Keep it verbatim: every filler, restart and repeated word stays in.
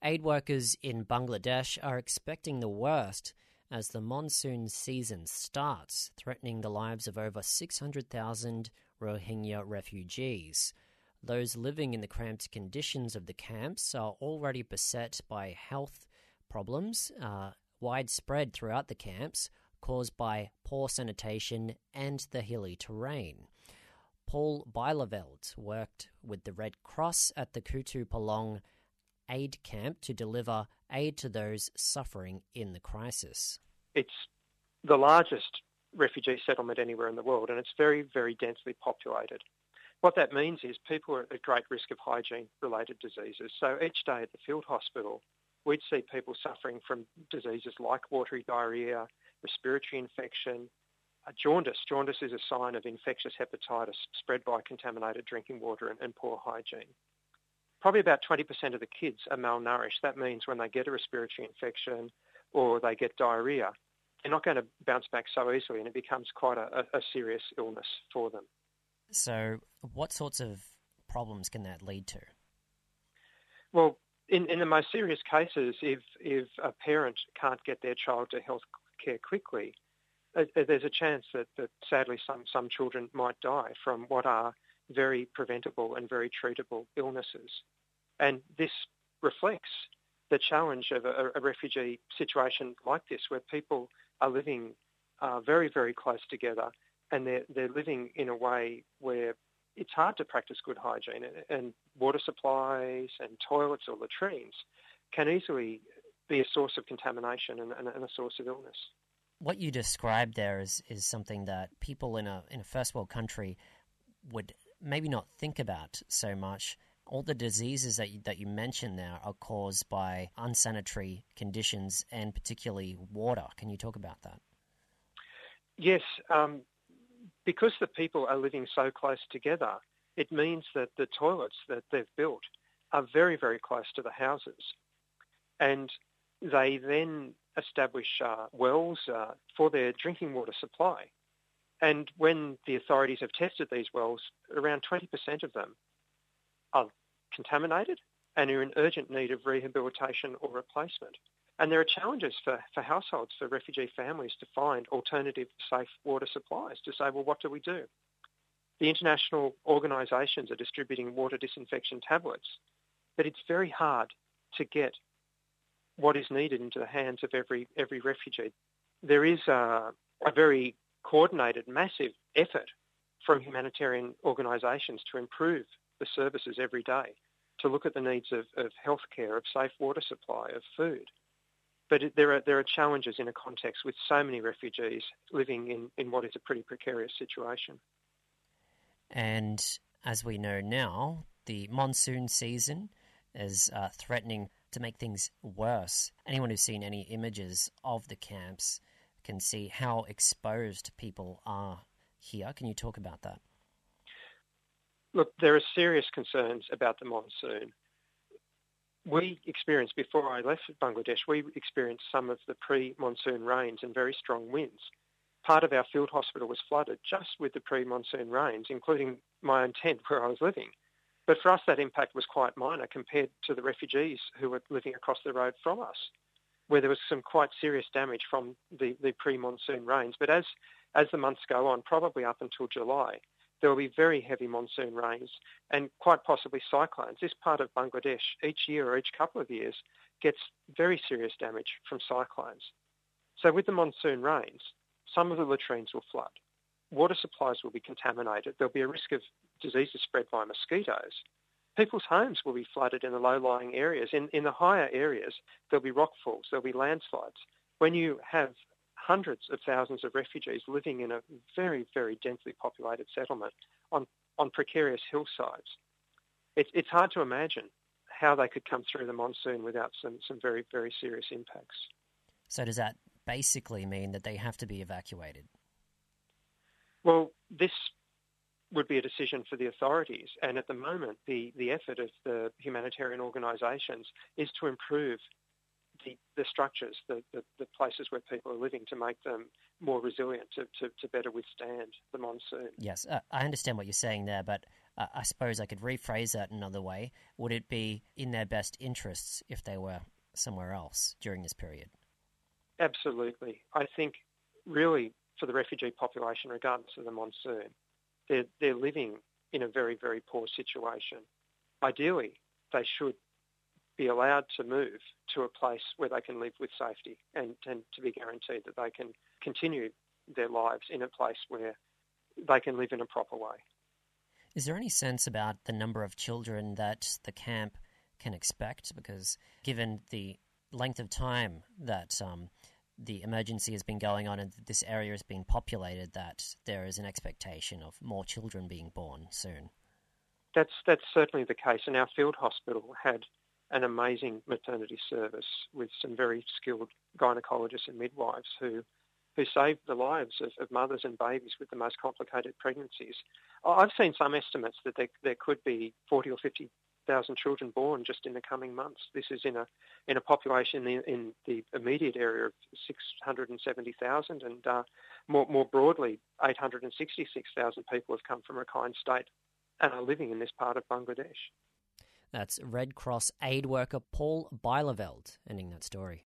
Aid workers in Bangladesh are expecting the worst as the monsoon season starts, threatening the lives of over six hundred thousand Rohingya refugees. Those living in the cramped conditions of the camps are already beset by health problems, uh, widespread throughout the camps, caused by poor sanitation and the hilly terrain. Paul Bijleveld worked with the Red Cross at the Kutu Palong aid camp to deliver aid to those suffering in the crisis. It's the largest refugee settlement anywhere in the world, and it's very, very densely populated. What that means is people are at great risk of hygiene-related diseases. So each day at the field hospital, we'd see people suffering from diseases like watery diarrhoea, respiratory infection, uh, jaundice. Jaundice is a sign of infectious hepatitis spread by contaminated drinking water and, and poor hygiene. Probably about twenty percent of the kids are malnourished. That means when they get a respiratory infection or they get diarrhoea, they're not going to bounce back so easily, and it becomes quite a, a serious illness for them. So what sorts of problems can that lead to? Well, in, in the most serious cases, if, if a parent can't get their child to health care quickly, uh, there's a chance that, that sadly some, some children might die from what are very preventable and very treatable illnesses. And this reflects the challenge of a, a refugee situation like this, where people are living uh, very, very close together, and they're, they're living in a way where it's hard to practice good hygiene, and, and water supplies and toilets or latrines can easily be a source of contamination and, and, and a source of illness. What you described there is, is something that people in a in a first world country would maybe not think about so much. All the diseases that you, that you mentioned there are caused by unsanitary conditions and particularly water. Can you talk about that? Yes. Um, because the people are living so close together, it means that the toilets that they've built are very, very close to the houses. And they then establish uh, wells uh, for their drinking water supply. And when the authorities have tested these wells, around twenty percent of them are contaminated and are in urgent need of rehabilitation or replacement. And there are challenges for, for households, for refugee families to find alternative safe water supplies, to say, well, what do we do? The international organisations are distributing water disinfection tablets, but it's very hard to get what is needed into the hands of every every refugee. There is a, a very coordinated, massive effort from humanitarian organisations to improve the services every day, to look at the needs of, of healthcare, of safe water supply, of food. But it, there are there are challenges in a context with so many refugees living in, in what is a pretty precarious situation. And as we know now, the monsoon season is uh, threatening to make things worse. Anyone who's seen any images of the camps can see how exposed people are here. Can you talk about that? Look, there are serious concerns about the monsoon. We experienced, before I left Bangladesh, we experienced some of the pre-monsoon rains and very strong winds. Part of our field hospital was flooded just with the pre-monsoon rains, including my own tent where I was living. But for us, that impact was quite minor compared to the refugees who were living across the road from us, where there was some quite serious damage from the, the pre-monsoon rains. But as, as the months go on, probably up until July, there will be very heavy monsoon rains and quite possibly cyclones. This part of Bangladesh, each year or each couple of years, gets very serious damage from cyclones. So with the monsoon rains, some of the latrines will flood. Water supplies will be contaminated. There'll be a risk of diseases spread by mosquitoes. People's homes will be flooded in the low-lying areas. In, in the higher areas, there'll be rockfalls, there'll be landslides. When you have hundreds of thousands of refugees living in a very, very densely populated settlement on, on precarious hillsides, it, it's hard to imagine how they could come through the monsoon without some, some very, very serious impacts. So does that basically mean that they have to be evacuated? Well, this would be a decision for the authorities, and at the moment the, the effort of the humanitarian organisations is to improve the, the structures, the, the, the places where people are living, to make them more resilient, to, to, to better withstand the monsoon. Yes, uh, I understand what you're saying there, but uh, I suppose I could rephrase that another way. Would it be in their best interests if they were somewhere else during this period? Absolutely. I think really for the refugee population, regardless of the monsoon, they're, they're living in a very, very poor situation. Ideally, they should be allowed to move to a place where they can live with safety and, and to be guaranteed that they can continue their lives in a place where they can live in a proper way. Is there any sense about the number of children that the camp can expect? Because given the length of time that um, the emergency has been going on and this area has been populated, that there is an expectation of more children being born soon. That's that's certainly the case, and our field hospital had an amazing maternity service with some very skilled gynecologists and midwives who who saved the lives of, of mothers and babies with the most complicated pregnancies. I've seen some estimates that there, there could be forty or fifty thousand children born just in the coming months. This is in a in a population in, in the immediate area of six hundred seventy thousand, and uh, more more broadly, eight hundred sixty-six thousand people have come from Rakhine State and are living in this part of Bangladesh. That's Red Cross aid worker Paul Bijleveld ending that story.